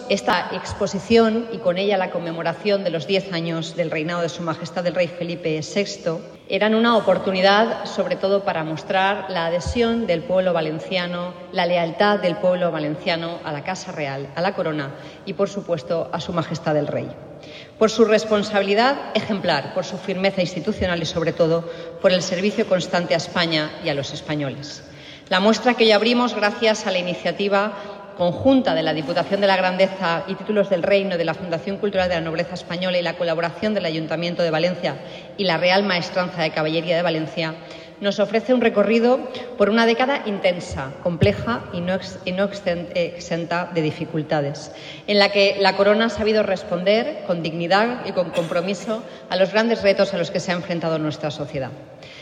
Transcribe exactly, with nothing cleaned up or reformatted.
esta exposición y con ella la conmemoración de los diez años del reinado de Su Majestad el Rey Felipe sexto eran una oportunidad, sobre todo, para mostrar la adhesión del pueblo valenciano, la lealtad del pueblo valenciano a la Casa Real, a la Corona y, por supuesto, a Su Majestad el Rey. Por su responsabilidad ejemplar, por su firmeza institucional y, sobre todo, por el servicio constante a España y a los españoles. La muestra que hoy abrimos, gracias a la iniciativa conjunta de la Diputación de la Grandeza y Títulos del Reino, de la Fundación Cultural de la Nobleza Española y la colaboración del Ayuntamiento de Valencia y la Real Maestranza de Caballería de Valencia, nos ofrece un recorrido por una década intensa, compleja y no, ex, y no exenta de dificultades, en la que la Corona ha sabido responder con dignidad y con compromiso a los grandes retos a los que se ha enfrentado nuestra sociedad.